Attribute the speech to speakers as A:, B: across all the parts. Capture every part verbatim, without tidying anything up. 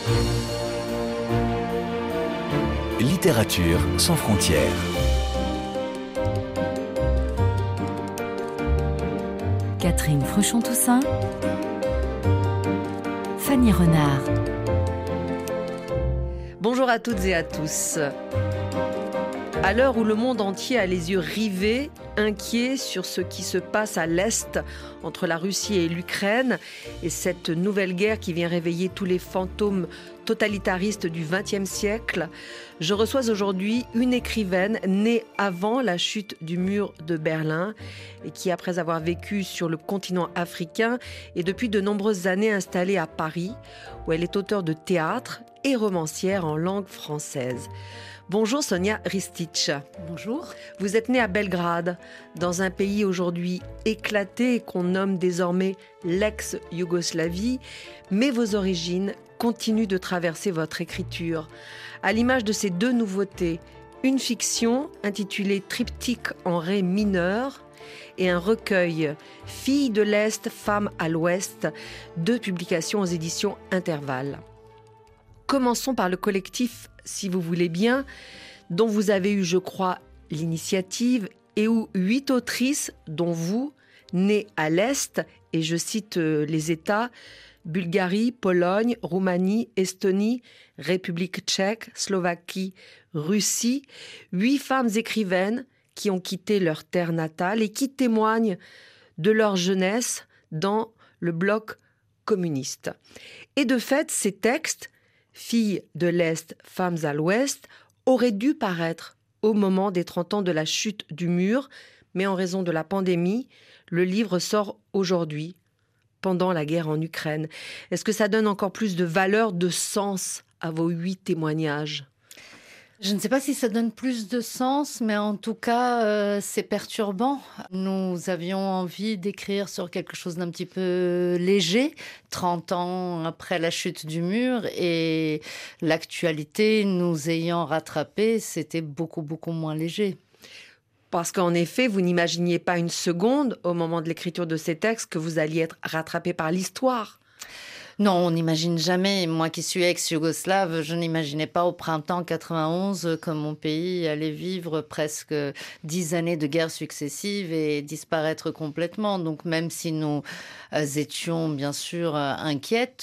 A: Littérature sans frontières.
B: Catherine Fruchon-Toussaint, Fanny Renard.
C: Bonjour à toutes et à tous. À l'heure où le monde entier a les yeux rivés, inquiet sur ce qui se passe à l'Est entre la Russie et l'Ukraine et cette nouvelle guerre qui vient réveiller tous les fantômes totalitaristes du vingtième siècle, je reçois aujourd'hui une écrivaine née avant la chute du mur de Berlin et qui, après avoir vécu sur le continent africain, est depuis de nombreuses années installée à Paris, où elle est auteure de théâtre et romancière en langue française. Bonjour Sonia Ristic.
D: Bonjour.
C: Vous êtes née à Belgrade, dans un pays aujourd'hui éclaté et qu'on nomme désormais l'ex-Yougoslavie, mais vos origines continuent de traverser votre écriture. À l'image de ces deux nouveautés, une fiction intitulée Triptyque en ré mineur et un recueil Filles de l'Est, femmes à l'Ouest, deux publications aux éditions Intervalle. Commençons par le collectif, si vous voulez bien, dont vous avez eu, je crois, l'initiative et où huit autrices, dont vous, nées à l'Est, et je cite les États, Bulgarie, Pologne, Roumanie, Estonie, République tchèque, Slovaquie, Russie, huit femmes écrivaines qui ont quitté leur terre natale et qui témoignent de leur jeunesse dans le bloc communiste. Et de fait, ces textes, Filles de l'Est, femmes à l'Ouest, auraient dû paraître au moment des trente ans de la chute du mur, mais en raison de la pandémie, le livre sort aujourd'hui, pendant la guerre en Ukraine. Est-ce que ça donne encore plus de valeur, de sens à vos huit témoignages ?
D: Je ne sais pas si ça donne plus de sens, mais en tout cas, euh, c'est perturbant. Nous avions envie d'écrire sur quelque chose d'un petit peu léger, trente ans après la chute du mur, et l'actualité nous ayant rattrapés, c'était beaucoup, beaucoup moins léger.
C: Parce qu'en effet, vous n'imaginiez pas une seconde, au moment de l'écriture de ces textes, que vous alliez être rattrapé par l'histoire.
D: Non, on n'imagine jamais. Moi qui suis ex-yougoslave, je n'imaginais pas au printemps quatre-vingt-onze que mon pays allait vivre presque dix années de guerre successives et disparaître complètement. Donc même si nous étions bien sûr inquiètes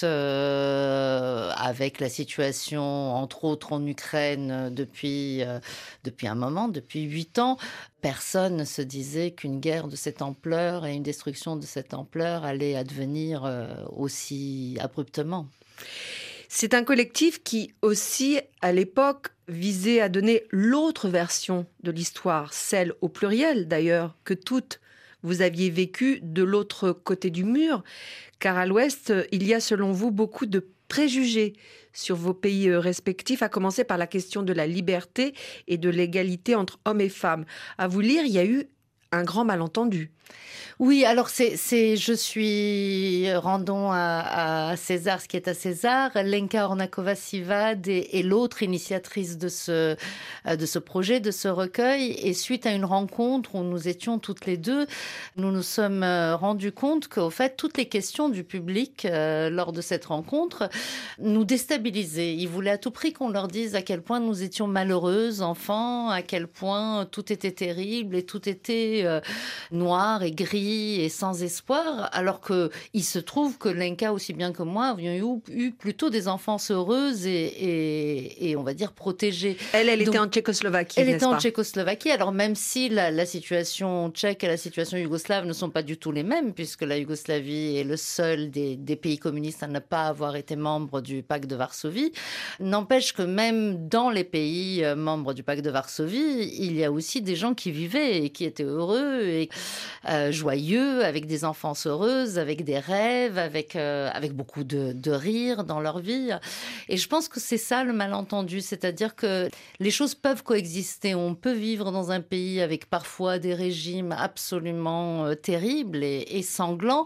D: euh, avec la situation, entre autres en Ukraine, depuis, euh, depuis un moment, depuis huit ans, personne ne se disait qu'une guerre de cette ampleur et une destruction de cette ampleur allait advenir euh, aussi abruptement.
C: C'est un collectif qui aussi, à l'époque, visait à donner l'autre version de l'histoire, celle au pluriel d'ailleurs, que toutes vous aviez vécue de l'autre côté du mur, car à l'Ouest, il y a selon vous beaucoup de préjugés sur vos pays respectifs, à commencer par la question de la liberté et de l'égalité entre hommes et femmes. À vous lire, il y a eu un grand malentendu.
D: Oui, alors c'est, c'est, je suis, rendons à, à César ce qui est à César. Lenka Ornakova-Sivad est, est l'autre initiatrice de ce, de ce projet, de ce recueil. Et suite à une rencontre où nous étions toutes les deux, nous nous sommes rendus compte qu'au fait, toutes les questions du public euh, lors de cette rencontre nous déstabilisaient. Ils voulaient à tout prix qu'on leur dise à quel point nous étions malheureuses, enfants, à quel point tout était terrible et tout était euh, noir et gris et sans espoir, alors qu'il se trouve que Lenka, aussi bien que moi, avions eu, eu plutôt des enfances heureuses et, et, et on va dire protégées.
C: Elle, elle
D: Donc,
C: était en Tchécoslovaquie,
D: Elle
C: n'est-ce
D: était en
C: pas ?
D: Tchécoslovaquie, alors même si la, la situation tchèque et la situation yougoslave ne sont pas du tout les mêmes, puisque la Yougoslavie est le seul des, des pays communistes à ne pas avoir été membre du pacte de Varsovie, n'empêche que même dans les pays membres du pacte de Varsovie, il y a aussi des gens qui vivaient et qui étaient heureux et euh, joyeux, avec des enfances heureuses, avec des rêves, avec, euh, avec beaucoup de, de rire dans leur vie. Et je pense que c'est ça le malentendu, c'est-à-dire que les choses peuvent coexister. On peut vivre dans un pays avec parfois des régimes absolument euh, terribles et, et sanglants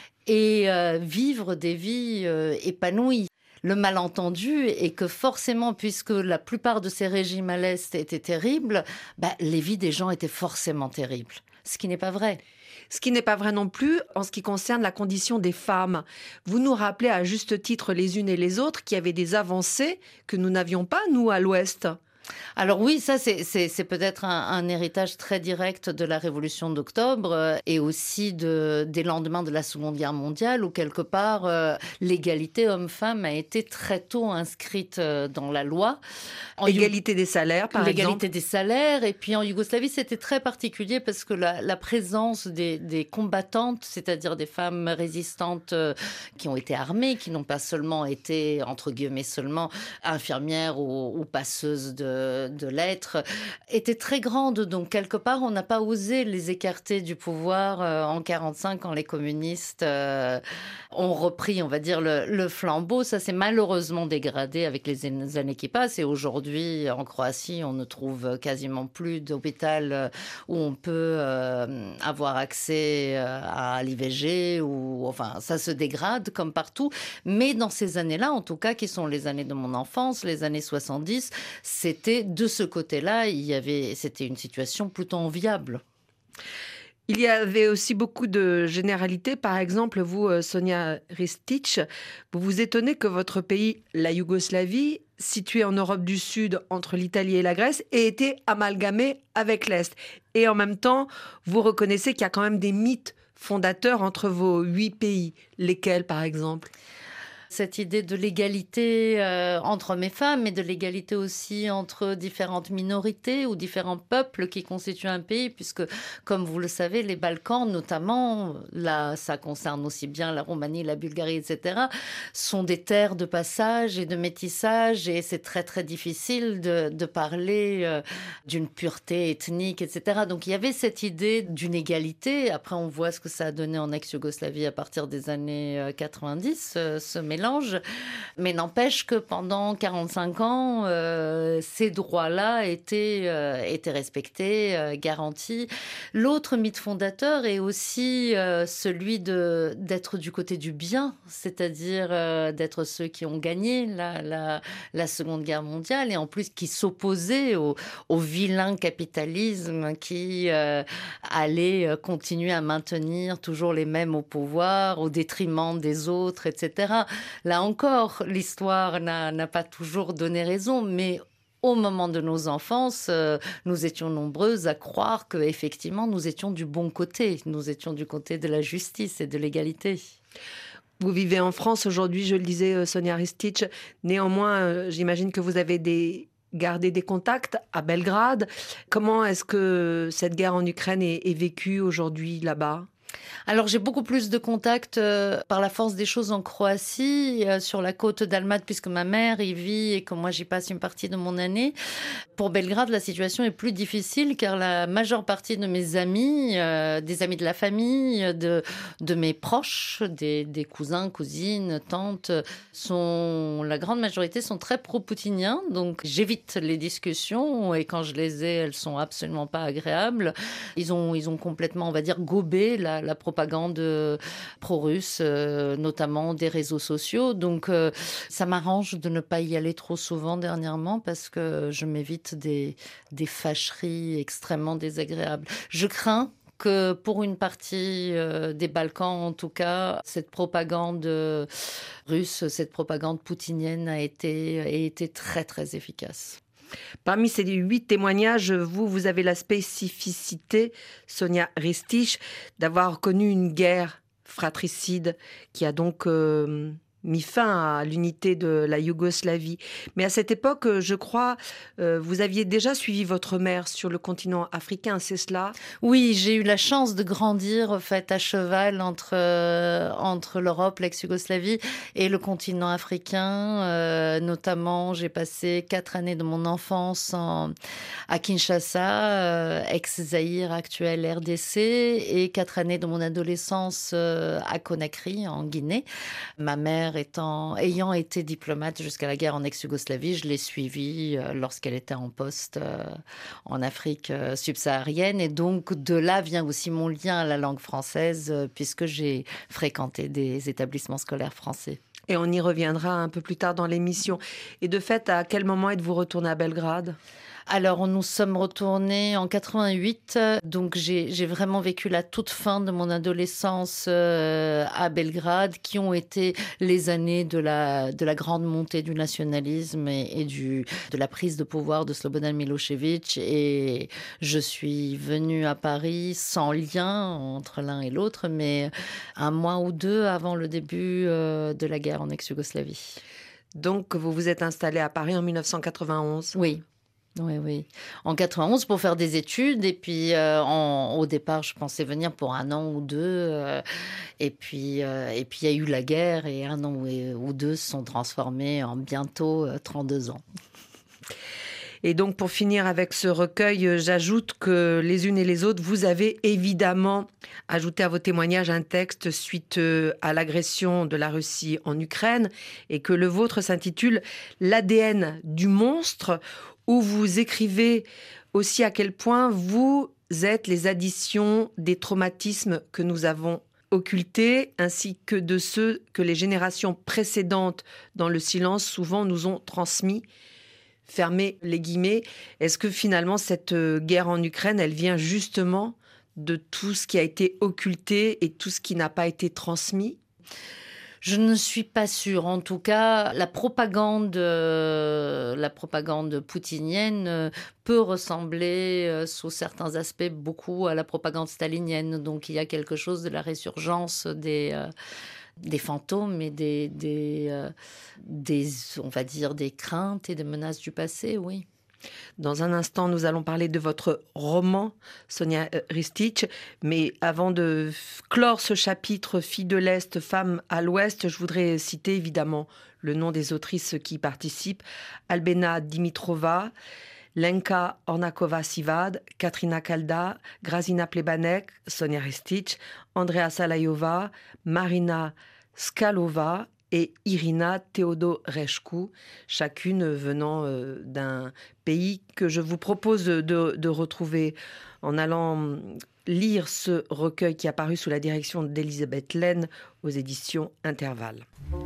D: et euh, vivre des vies euh, épanouies. Le malentendu est que forcément, puisque la plupart de ces régimes à l'Est étaient terribles, bah, les vies des gens étaient forcément terribles, ce qui n'est pas vrai.
C: Ce qui n'est pas vrai non plus en ce qui concerne la condition des femmes. Vous nous rappelez à juste titre les unes et les autres qu'il y avait des avancées que nous n'avions pas, nous, à l'Ouest.
D: Alors oui, ça c'est, c'est, c'est peut-être un, un héritage très direct de la Révolution d'octobre euh, et aussi de, des lendemains de la Seconde Guerre mondiale où quelque part euh, l'égalité homme-femme a été très tôt inscrite euh, dans la loi. En
C: Égalité Youg... des salaires, par
D: L'égalité
C: exemple.
D: L'égalité des salaires. Et puis en Yougoslavie, c'était très particulier parce que la, la présence des, des combattantes, c'est-à-dire des femmes résistantes euh, qui ont été armées, qui n'ont pas seulement été, entre guillemets seulement, infirmières ou, ou passeuses de de lettres, était très grande. Donc, quelque part, on n'a pas osé les écarter du pouvoir euh, en quarante-cinq quand les communistes euh, ont repris, on va dire, le, le flambeau. Ça s'est malheureusement dégradé avec les années qui passent. Et aujourd'hui, en Croatie, on ne trouve quasiment plus d'hôpital où on peut euh, avoir accès à l'I V G. Ou, enfin, ça se dégrade comme partout. Mais dans ces années-là, en tout cas, qui sont les années de mon enfance, les années soixante-dix, c'était de ce côté-là, il y avait, c'était une situation plutôt enviable.
C: Il y avait aussi beaucoup de généralités. Par exemple, vous, Sonia Ristic, vous vous étonnez que votre pays, la Yougoslavie, situé en Europe du Sud entre l'Italie et la Grèce, ait été amalgamé avec l'Est. Et en même temps, vous reconnaissez qu'il y a quand même des mythes fondateurs entre vos huit pays. Lesquels, par exemple ?
D: Cette idée de l'égalité euh, entre hommes et femmes, mais de l'égalité aussi entre différentes minorités ou différents peuples qui constituent un pays, puisque, comme vous le savez, les Balkans, notamment, là, ça concerne aussi bien la Roumanie, la Bulgarie, et cetera, sont des terres de passage et de métissage, et c'est très, très difficile de, de parler euh, d'une pureté ethnique, et cetera. Donc, il y avait cette idée d'une égalité. Après, on voit ce que ça a donné en ex-Yougoslavie à partir des années quatre-vingt-dix, euh, ce mélange. Mais n'empêche que pendant quarante-cinq ans, euh, ces droits-là étaient, euh, étaient respectés, euh, garantis. L'autre mythe fondateur est aussi euh, celui de, d'être du côté du bien, c'est-à-dire euh, d'être ceux qui ont gagné la, la, la Seconde Guerre mondiale et en plus qui s'opposaient au, au vilain capitalisme qui euh, allait continuer à maintenir toujours les mêmes au pouvoir au détriment des autres, et cetera. Là encore, l'histoire n'a, n'a pas toujours donné raison, mais au moment de nos enfances, euh, nous étions nombreuses à croire qu'effectivement, nous étions du bon côté. Nous étions du côté de la justice et de l'égalité.
C: Vous vivez en France aujourd'hui, je le disais, Sonia Ristic. Néanmoins, euh, j'imagine que vous avez des... gardé des contacts à Belgrade. Comment est-ce que cette guerre en Ukraine est, est vécue aujourd'hui là-bas ?
D: Alors, j'ai beaucoup plus de contacts euh, par la force des choses en Croatie, euh, sur la côte d'Almade, puisque ma mère y vit et que moi, j'y passe une partie de mon année. Pour Belgrade, la situation est plus difficile car la majeure partie de mes amis, euh, des amis de la famille, de, de mes proches, des, des cousins, cousines, tantes, sont, la grande majorité sont très pro-poutiniens. Donc, j'évite les discussions et quand je les ai, elles sont absolument pas agréables. Ils ont, ils ont complètement, on va dire, gobé la, la propagande pro-russe, euh, notamment des réseaux sociaux. Donc, euh, ça m'arrange de ne pas y aller trop souvent dernièrement parce que je m'évite des, des fâcheries extrêmement désagréables. Je crains que pour une partie euh, des Balkans, en tout cas, cette propagande euh, russe, cette propagande poutinienne a été, a été très, très efficace.
C: Parmi ces huit témoignages, vous, vous avez la spécificité, Sonia Ristic, d'avoir connu une guerre fratricide qui a donc euh, mis fin à l'unité de la Yougoslavie. Mais à cette époque, je crois, euh, vous aviez déjà suivi votre mère sur le continent africain, c'est cela ?
D: Oui, j'ai eu la chance de grandir, en fait, à cheval entre, euh, entre l'Europe, l'ex-Yougoslavie et le continent africain. Euh, notamment, j'ai passé quatre années de mon enfance en, à Kinshasa, euh, ex-Zaïre, actuel R D C, et quatre années de mon adolescence euh, à Conakry, en Guinée. Ma mère Étant, ayant été diplomate jusqu'à la guerre en ex-Yougoslavie, je l'ai suivie euh, lorsqu'elle était en poste euh, en Afrique euh, subsaharienne. Et donc, de là vient aussi mon lien à la langue française, euh, puisque j'ai fréquenté des établissements scolaires français.
C: Et on y reviendra un peu plus tard dans l'émission. Et de fait, à quel moment êtes-vous retourné à Belgrade ?
D: Alors, nous sommes retournés en quatre-vingt-huit, donc j'ai, j'ai vraiment vécu la toute fin de mon adolescence euh, à Belgrade, qui ont été les années de la, de la grande montée du nationalisme et, et du, de la prise de pouvoir de Slobodan Milošević. Et je suis venue à Paris sans lien entre l'un et l'autre, mais un mois ou deux avant le début euh, de la guerre en ex-Yougoslavie.
C: Donc, vous vous êtes installé à Paris en dix-neuf cent quatre-vingt-onze.
D: Oui. Oui, oui. En quatre-vingt-onze pour faire des études. Et puis, euh, en, au départ, je pensais venir pour un an ou deux. Euh, et puis, euh, et puis, il y a eu la guerre et un an ou, ou deux se sont transformés en bientôt euh, trente-deux ans.
C: Et donc, pour finir avec ce recueil, j'ajoute que les unes et les autres, vous avez évidemment ajouté à vos témoignages un texte suite à l'agression de la Russie en Ukraine et que le vôtre s'intitule « L'A D N du monstre », où vous écrivez aussi à quel point vous êtes les additions des traumatismes que nous avons occultés, ainsi que de ceux que les générations précédentes, dans le silence, souvent nous ont transmis. Fermez les guillemets. Est-ce que finalement, cette guerre en Ukraine, elle vient justement de tout ce qui a été occulté et tout ce qui n'a pas été transmis ?
D: Je ne suis pas sûre. En tout cas, la propagande, euh, la propagande poutinienne euh, peut ressembler, euh, sous certains aspects, beaucoup à la propagande stalinienne. Donc, il y a quelque chose de la résurgence des... Euh, des fantômes et des, des, euh, des, on va dire, des craintes et des menaces du passé, oui.
C: Dans un instant, nous allons parler de votre roman, Sonja Ristić. Mais avant de clore ce chapitre Filles de l'Est, femmes à l'Ouest, je voudrais citer évidemment le nom des autrices qui y participent. Albena Dimitrova, Lenka Ornakova-Sivad, Katrina Kalda, Grazina Plebanek, Sonja Ristić, Andrea Salajova, Marina Skalova et Irina Teodorescu, chacune venant euh, d'un pays que je vous propose de, de retrouver en allant lire ce recueil qui a paru sous la direction d'Elisabeth Laine aux éditions Intervalle.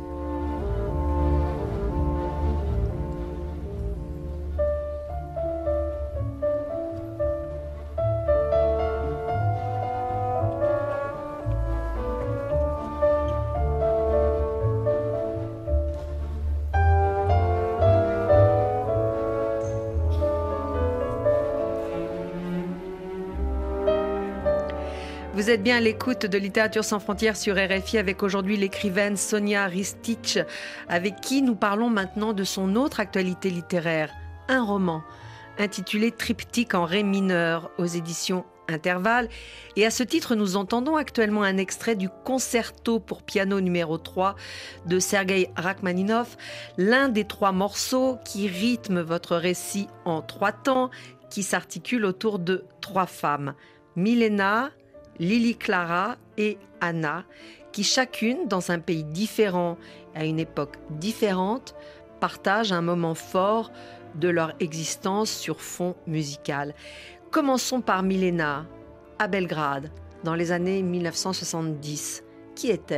C: Vous êtes bien à l'écoute de Littérature sans frontières sur R F I avec aujourd'hui l'écrivaine Sonja Ristić, avec qui nous parlons maintenant de son autre actualité littéraire, un roman intitulé Triptyque en ré mineur aux éditions Intervalle. Et à ce titre, nous entendons actuellement un extrait du concerto pour piano numéro trois de Sergueï Rachmaninov, l'un des trois morceaux qui rythment votre récit en trois temps, qui s'articule autour de trois femmes, Milena, Lily Clara et Anna, qui chacune, dans un pays différent, à une époque différente, partagent un moment fort de leur existence sur fond musical. Commençons par Milena, à Belgrade, dans les années dix-neuf cent soixante-dix. Qui est-elle ?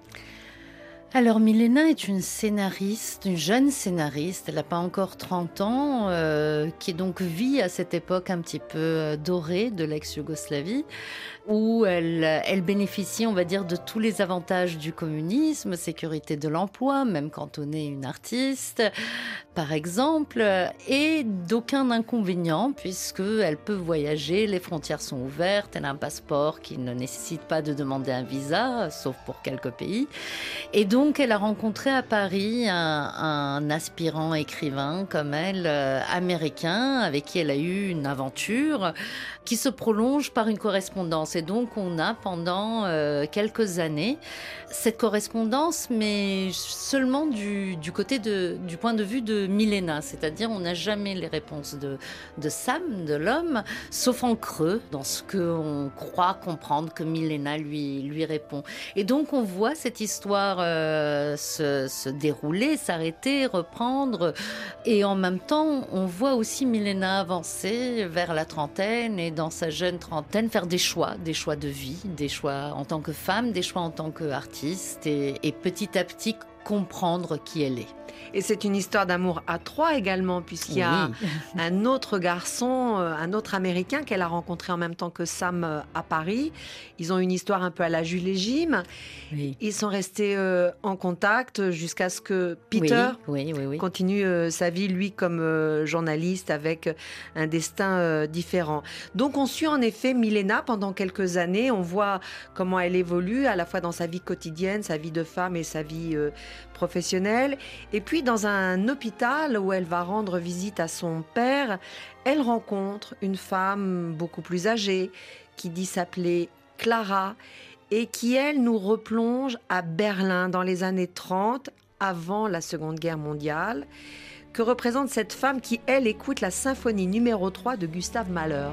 D: Alors, Milena est une scénariste, une jeune scénariste, elle n'a pas encore trente ans, euh, qui donc vit à cette époque un petit peu euh, dorée de l'ex-Yougoslavie, où elle, elle bénéficie, on va dire, de tous les avantages du communisme, sécurité de l'emploi, même quand on est une artiste, par exemple, et d'aucun inconvénient, puisqu'elle peut voyager, les frontières sont ouvertes, elle a un passeport qui ne nécessite pas de demander un visa, sauf pour quelques pays. Et donc, elle a rencontré à Paris un, un aspirant écrivain comme elle, euh, américain, avec qui elle a eu une aventure qui se prolonge par une correspondance. Et donc, on a pendant euh, quelques années cette correspondance, mais seulement du, du côté de, du point de vue de Milena. C'est-à-dire, on n'a jamais les réponses de, de Sam, de l'homme, sauf en creux, dans ce qu'on croit comprendre que Milena lui, lui répond. Et donc, on voit cette histoire euh, se, se dérouler, s'arrêter, reprendre. Et en même temps, on voit aussi Milena avancer vers la trentaine et dans sa jeune trentaine, faire des choix, des choix de vie, des choix en tant que femme, des choix en tant qu'artiste. Et, et petit à petit, comprendre qui elle est.
C: Et c'est une histoire d'amour à trois également, puisqu'il y a
D: Oui.
C: un autre garçon, euh, un autre Américain qu'elle a rencontré en même temps que Sam euh, à Paris. Ils ont une histoire un peu à la Jules et Jim.
D: Oui.
C: Ils sont restés euh, en contact jusqu'à ce que Peter
D: oui, oui, oui, oui.
C: continue euh, sa vie, lui, comme euh, journaliste, avec un destin euh, différent. Donc on suit en effet Milena pendant quelques années. On voit comment elle évolue, à la fois dans sa vie quotidienne, sa vie de femme et sa vie euh, professionnelle. Et puis dans un hôpital où elle va rendre visite à son père, elle rencontre une femme beaucoup plus âgée qui dit s'appeler Clara et qui, elle, nous replonge à Berlin dans les années trente, avant la Seconde Guerre mondiale. Que représente cette femme qui, elle, écoute la symphonie numéro trois de Gustave Mahler.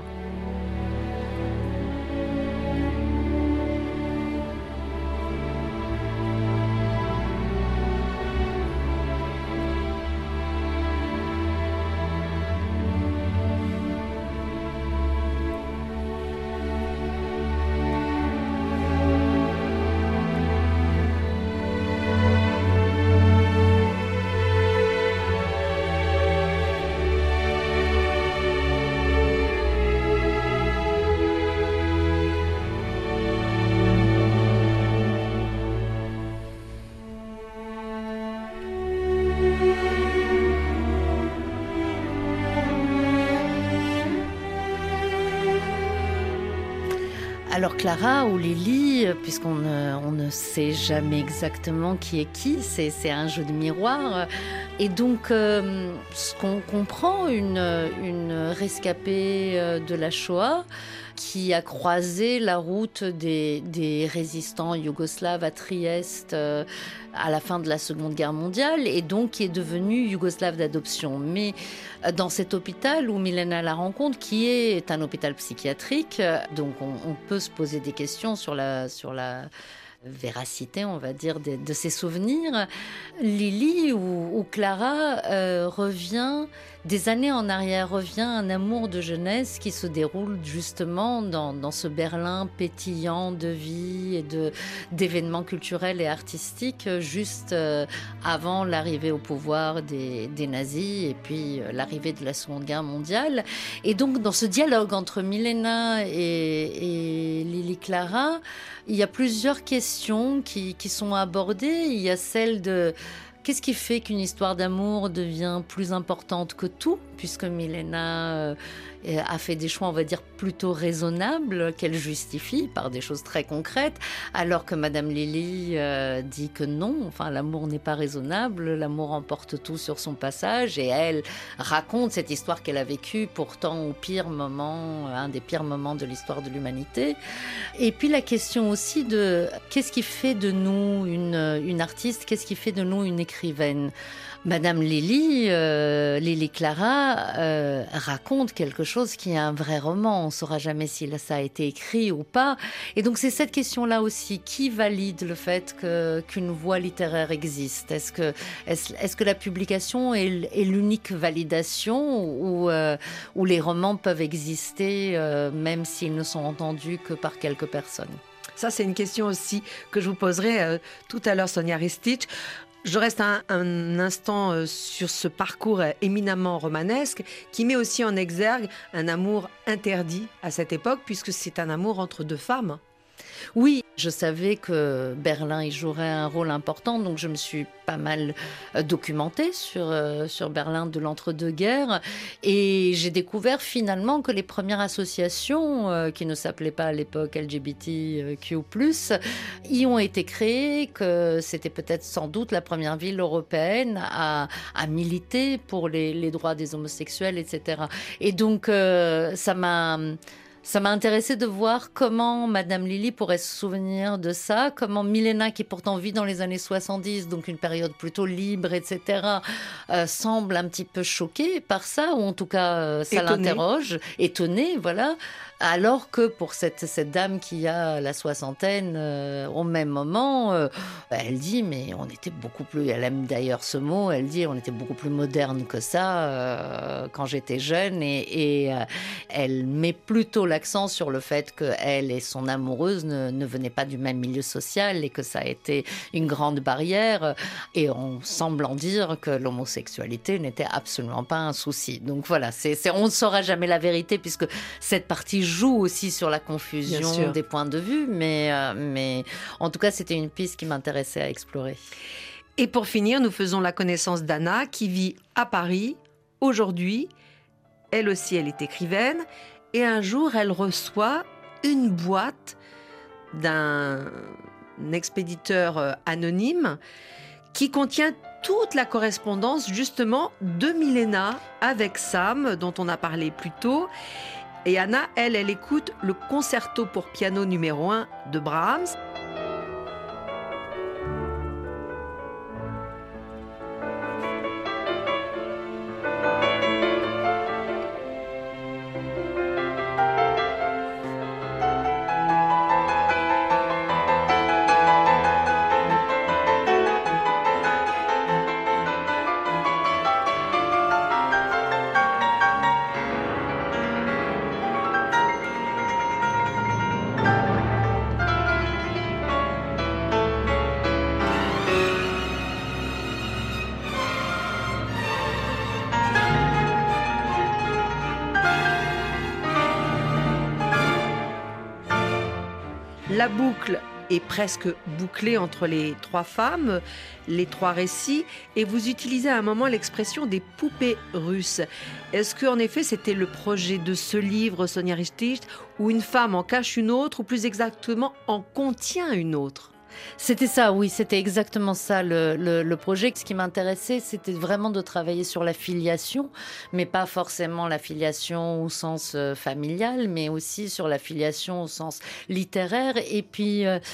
D: Alors Clara ou Lily, puisqu'on ne, on ne sait jamais exactement qui est qui, c'est, c'est un jeu de miroir. Et donc, euh, ce qu'on comprend, une, une rescapée de la Shoah qui a croisé la route des, des résistants yougoslaves à Trieste euh, à la fin de la Seconde Guerre mondiale et donc qui est devenue yougoslave d'adoption. Mais dans cet hôpital où Milena la rencontre, qui est un hôpital psychiatrique, donc on, on peut se poser des questions sur la... Sur la véracité, on va dire, de, de ses souvenirs. Lily ou, ou Clara euh, revient des années en arrière, revient un amour de jeunesse qui se déroule justement dans, dans ce Berlin pétillant de vie et de, d'événements culturels et artistiques juste euh, avant l'arrivée au pouvoir des, des nazis et puis euh, l'arrivée de la Seconde Guerre mondiale. Et donc dans ce dialogue entre Milena et, et Lily Clara, il y a plusieurs questions qui, qui sont abordées. Il y a celle de qu'est-ce qui fait qu'une histoire d'amour devient plus importante que tout, puisque Milena euh, a fait des choix, on va dire, plutôt raisonnables, qu'elle justifie par des choses très concrètes, alors que Madame Lily euh, dit que non, enfin, l'amour n'est pas raisonnable, l'amour emporte tout sur son passage, et elle raconte cette histoire qu'elle a vécue, pourtant au pire moment, un des pires moments de l'histoire de l'humanité. Et puis la question aussi de qu'est-ce qui fait de nous une, une artiste, qu'est-ce qui fait de nous une écrivaine ? Madame Lily, euh, Lily Clara euh, raconte quelque chose qui est un vrai roman. On ne saura jamais si ça a été écrit ou pas. Et donc c'est cette question-là aussi. Qui valide le fait que, qu'une voie littéraire existe ? Est-ce que, est-ce, est-ce que la publication est, est l'unique validation ou, euh, ou les romans peuvent exister euh, même s'ils ne sont entendus que par quelques personnes ?
C: Ça, c'est une question aussi que je vous poserai euh, tout à l'heure, Sonia Ristich. Je reste un, un instant euh, sur ce parcours euh, éminemment romanesque qui met aussi en exergue un amour interdit à cette époque, puisque c'est un amour entre deux femmes.
D: Oui, je savais que Berlin y jouerait un rôle important, donc je me suis pas mal documentée sur, euh, sur Berlin de l'entre-deux-guerres. Et j'ai découvert finalement que les premières associations, euh, qui ne s'appelaient pas à l'époque L G B T Q plus, y ont été créées, que c'était peut-être sans doute la première ville européenne à, à militer pour les, les droits des homosexuels, et cetera. Et donc, euh, ça m'a... Ça m'a intéressé de voir comment Madame Lily pourrait se souvenir de ça, comment Milena, qui pourtant vit dans les années soixante-dix, donc une période plutôt libre, et cetera, euh, semble un petit peu choquée par ça, ou en tout cas euh, ça
C: étonnée.
D: L'interroge, étonnée, voilà. Alors que pour cette, cette dame qui a la soixantaine, euh, au même moment, euh, elle dit, mais on était beaucoup plus, elle aime d'ailleurs ce mot, elle dit, on était beaucoup plus moderne que ça euh, quand j'étais jeune, et, et euh, elle met plutôt l'accent sur le fait qu'elle et son amoureuse ne, ne venaient pas du même milieu social et que ça a été une grande barrière, et en semblant dire que l'homosexualité n'était absolument pas un souci. Donc voilà, c'est, c'est, on ne saura jamais la vérité puisque cette partie joue aussi sur la confusion des points de vue, mais, euh, mais en tout cas, c'était une piste qui m'intéressait à explorer.
C: Et pour finir, nous faisons la connaissance d'Anna qui vit à Paris aujourd'hui. Elle aussi, elle est écrivaine. Et un jour, elle reçoit une boîte d'un expéditeur anonyme qui contient toute la correspondance justement de Milena avec Sam, dont on a parlé plus tôt. Et Anna, elle, elle écoute le concerto pour piano numéro un de Brahms. La boucle est presque bouclée entre les trois femmes, les trois récits, et vous utilisez à un moment l'expression des poupées russes. Est-ce qu'en effet c'était le projet de ce livre, Sonia Ristich, où une femme en cache une autre, ou plus exactement en contient une autre ?
D: C'était ça, oui, c'était exactement ça le, le, le projet. Ce qui m'intéressait, c'était vraiment de travailler sur la filiation, mais pas forcément la filiation au sens euh, familial, mais aussi sur la filiation au sens littéraire. Et puis, euh,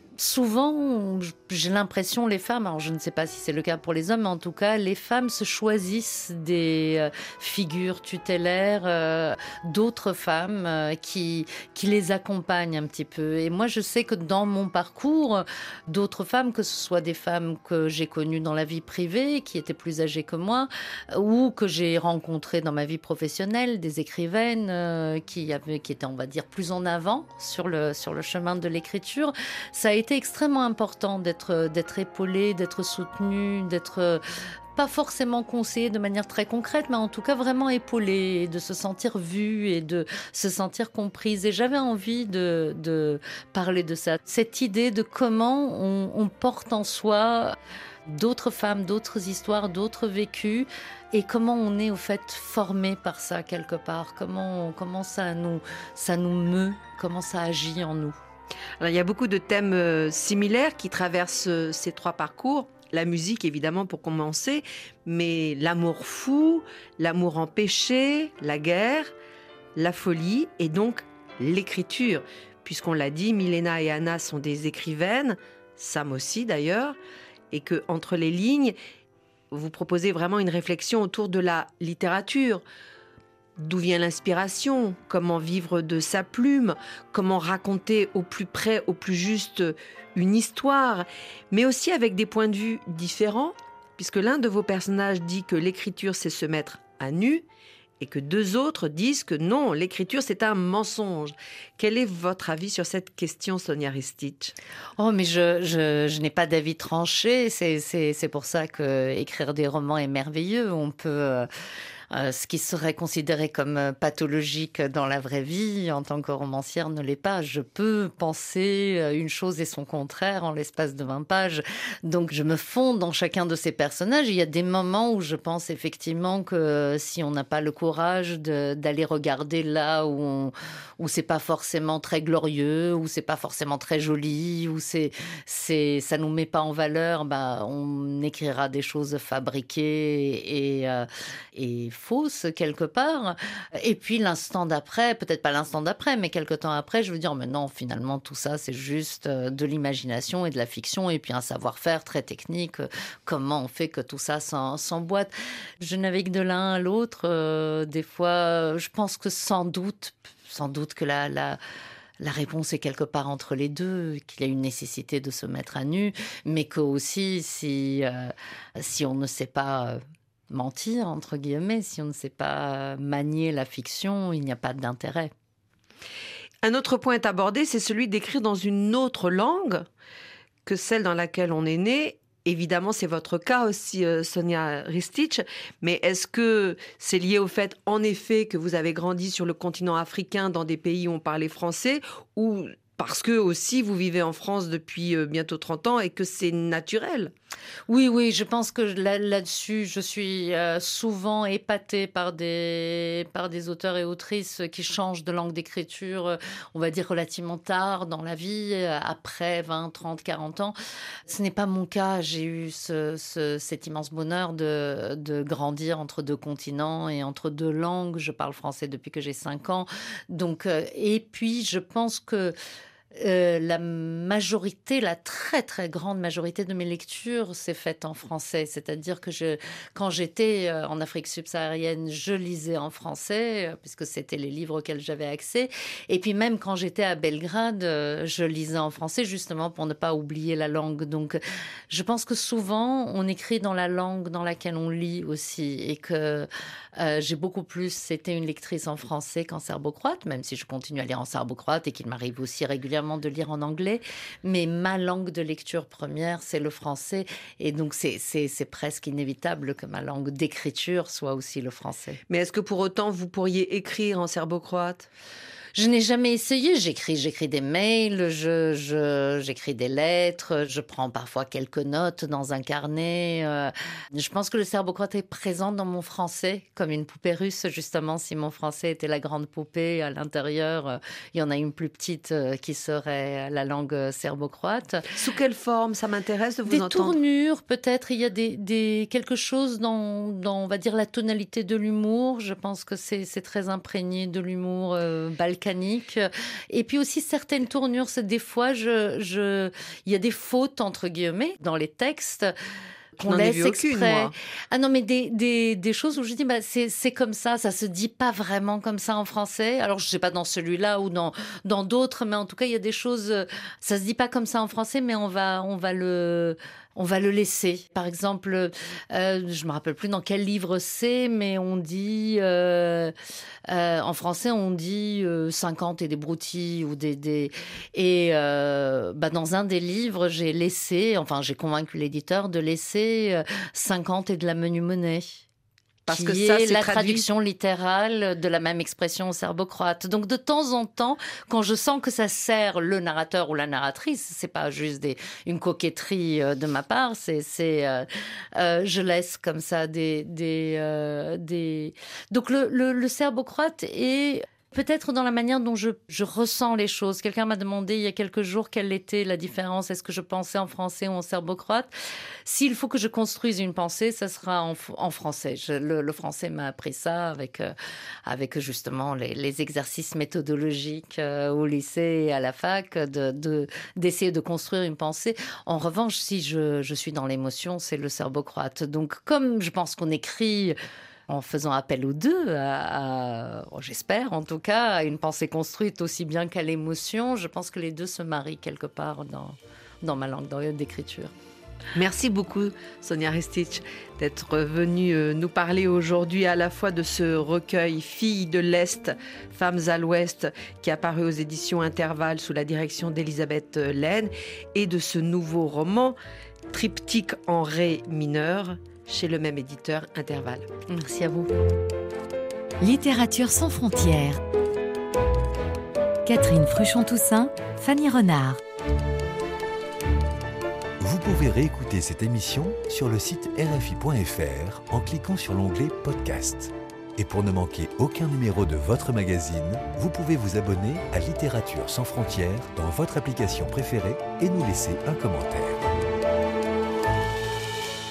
D: souvent, j'ai l'impression, les femmes, alors je ne sais pas si c'est le cas pour les hommes, mais en tout cas, les femmes se choisissent des euh, figures tutélaires euh, d'autres femmes euh, qui, qui les accompagnent un petit peu. Et moi, je sais que dans mon parcours, d'autres femmes, que ce soit des femmes que j'ai connues dans la vie privée, qui étaient plus âgées que moi, ou que j'ai rencontrées dans ma vie professionnelle, des écrivaines euh, qui, avaient, qui étaient, on va dire, plus en avant sur le, sur le chemin de l'écriture, ça a été extrêmement important d'être, d'être épaulée, d'être soutenue, d'être pas forcément conseillée de manière très concrète, mais en tout cas vraiment épaulée, et de se sentir vue et de se sentir comprise. Et j'avais envie de, de parler de ça, cette idée de comment on, on porte en soi d'autres femmes, d'autres histoires, d'autres vécus, et comment on est au fait formé par ça quelque part, comment, comment ça nous, ça nous meut, comment ça agit en nous.
C: Alors, il y a beaucoup de thèmes euh, similaires qui traversent euh, ces trois parcours. La musique, évidemment, pour commencer, mais l'amour fou, l'amour empêché, la guerre, la folie et donc l'écriture. Puisqu'on l'a dit, Milena et Anna sont des écrivaines, Sam aussi d'ailleurs, et que entre les lignes, vous proposez vraiment une réflexion autour de la littérature. D'où vient l'inspiration ? Comment vivre de sa plume ? Comment raconter au plus près, au plus juste une histoire ? Mais aussi avec des points de vue différents, puisque l'un de vos personnages dit que l'écriture, c'est se mettre à nu, et que deux autres disent que non, l'écriture, c'est un mensonge. Quel est votre avis sur cette question, Sonia Ristich ?
D: Oh, mais je, je, je n'ai pas d'avis tranché. C'est, c'est, c'est pour ça que écrire des romans est merveilleux. On peut... Euh... Euh, ce qui serait considéré comme pathologique dans la vraie vie, en tant que romancière, ne l'est pas. Je peux penser une chose et son contraire en l'espace de vingt pages. Donc, je me fonds dans chacun de ces personnages. Il y a des moments où je pense effectivement que si on n'a pas le courage de, d'aller regarder là où, on, où c'est pas forcément très glorieux, où c'est pas forcément très joli, où c'est, c'est, ça nous met pas en valeur, bah, on écrira des choses fabriquées et, euh, et fausse quelque part. Et puis l'instant d'après, peut-être pas l'instant d'après, mais quelque temps après, je veux dire, mais non, finalement, tout ça, c'est juste de l'imagination et de la fiction, et puis un savoir-faire très technique. Comment on fait que tout ça s'emboîte? Je navigue de l'un à l'autre. Euh, des fois, je pense que sans doute, sans doute que la... la La réponse est quelque part entre les deux, qu'il y a une nécessité de se mettre à nu, mais que aussi, si, euh, si on ne sait pas mentir, entre guillemets, si on ne sait pas manier la fiction, il n'y a pas d'intérêt.
C: Un autre point est abordé, c'est celui d'écrire dans une autre langue que celle dans laquelle on est né. Évidemment, c'est votre cas aussi, euh, Sonia Ristich, mais est-ce que c'est lié au fait, en effet, que vous avez grandi sur le continent africain, dans des pays où on parlait français, ou parce que aussi vous vivez en France depuis euh, bientôt trente ans et que c'est naturel?
D: Oui, oui, je pense que là, là-dessus, je suis euh, souvent épatée par des, par des auteurs et autrices qui changent de langue d'écriture, euh, on va dire relativement tard dans la vie, euh, après vingt, trente, quarante ans. Ce n'est pas mon cas. J'ai eu ce, ce, cet immense bonheur de, de grandir entre deux continents et entre deux langues. Je parle français depuis que j'ai cinq ans. Donc, euh, et puis, je pense que Euh, la majorité, la très très grande majorité de mes lectures s'est faite en français. C'est-à-dire que je, quand j'étais euh, en Afrique subsaharienne, je lisais en français, euh, puisque c'était les livres auxquels j'avais accès. Et puis même quand j'étais à Belgrade, euh, je lisais en français justement pour ne pas oublier la langue. Donc je pense que souvent on écrit dans la langue dans laquelle on lit aussi. Et que euh, j'ai beaucoup plus été une lectrice en français qu'en serbo-croate, même si je continue à lire en serbo-croate et qu'il m'arrive aussi régulièrement de lire en anglais, mais ma langue de lecture première, c'est le français, et donc c'est, c'est, c'est presque inévitable que ma langue d'écriture soit aussi le français.
C: Mais est-ce que pour autant, vous pourriez écrire en serbo-croate ?
D: Je n'ai jamais essayé. J'écris, j'écris des mails, je, je, j'écris des lettres, je prends parfois quelques notes dans un carnet. Euh, je pense que le serbo-croate est présent dans mon français, comme une poupée russe, justement. Si mon français était la grande poupée, à l'intérieur, euh, il y en a une plus petite euh, qui serait la langue serbo-croate.
C: Sous quelle forme? Ça m'intéresse de vous
D: des
C: entendre.
D: Des tournures, peut-être. Il y a des, des, quelque chose dans, dans, on va dire, la tonalité de l'humour. Je pense que c'est, c'est très imprégné de l'humour euh, balkanique. Et puis aussi certaines tournures, c'est des fois, je, je, il y a des fautes, entre guillemets, dans les textes qu'on laisse exprès. Aucune, moi. Ah non, mais des, des, des choses où je dis, bah, c'est, c'est comme ça, ça se dit pas vraiment comme ça en français. Alors, je sais pas dans celui-là ou dans, dans d'autres, mais en tout cas, il y a des choses, ça se dit pas comme ça en français, mais on va, on va le... on va le laisser. Par exemple, euh, je ne me rappelle plus dans quel livre c'est, mais on dit, euh, euh, en français, on dit euh, cinquante et des broutilles. Ou des, des... Et euh, bah, dans un des livres, j'ai laissé, enfin j'ai convaincu l'éditeur de laisser euh, cinquante et de la menue-monnaie. Parce que ça, c'est la traduit... traduction littérale de la même expression au serbo-croate. Donc, de temps en temps, quand je sens que ça sert le narrateur ou la narratrice, c'est pas juste des, une coquetterie de ma part, c'est, c'est, euh, euh, je laisse comme ça des, des, euh, des... Donc, le, le, le serbo-croate est peut-être dans la manière dont je, je ressens les choses. Quelqu'un m'a demandé il y a quelques jours quelle était la différence. Est-ce que je pensais en français ou en serbo-croate? S'il faut que je construise une pensée, ça sera en, en français. Je, le, le français m'a appris ça avec, euh, avec justement les, les exercices méthodologiques euh, au lycée et à la fac, de, de, d'essayer de construire une pensée. En revanche, si je, je suis dans l'émotion, c'est le serbo-croate. Donc, comme je pense qu'on écrit en faisant appel aux deux, à, à, j'espère en tout cas, à une pensée construite aussi bien qu'à l'émotion, je pense que les deux se marient quelque part dans, dans ma langue d'écriture.
C: Merci beaucoup, Sonia Ristich, d'être venue nous parler aujourd'hui à la fois de ce recueil Filles de l'Est, Femmes à l'Ouest, qui est paru aux éditions Intervalle sous la direction d'Elisabeth Laine, et de ce nouveau roman, Triptyque en ré mineur, chez le même éditeur Intervalle.
D: Merci à vous.
B: Littérature sans frontières. Catherine Fruchon-Toussaint, Fanny Renard.
A: Vous pouvez réécouter cette émission sur le site r f i point f r en cliquant sur l'onglet Podcast. Et pour ne manquer aucun numéro de votre magazine, vous pouvez vous abonner à Littérature sans frontières dans votre application préférée et nous laisser un commentaire.